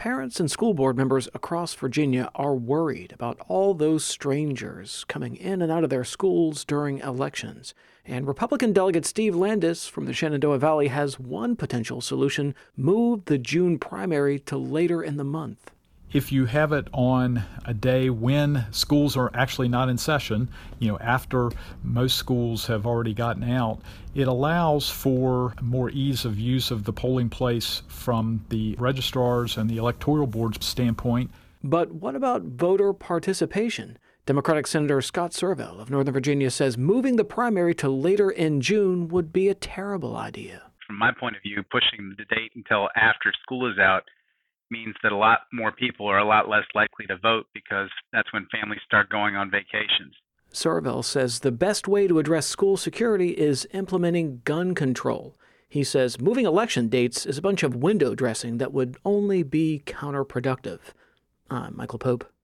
Parents and school board members across Virginia are worried about all those strangers coming in and out of their schools during elections. And Republican Delegate Steve Landis from the Shenandoah Valley has one potential solution: move the June primary to later in the month. If you have it on a day when schools are actually not in session, after most schools have already gotten out, it allows for more ease of use of the polling place from the registrars and the electoral board's standpoint. But what about voter participation? Democratic Senator Scott Servell of Northern Virginia says moving the primary to later in June would be a terrible idea. From my point of view, pushing the date until after school is out means that a lot more people are a lot less likely to vote because that's when families start going on vacations. Servell says the best way to address school security is implementing gun control. He says moving election dates is a bunch of window dressing that would only be counterproductive. I'm Michael Pope.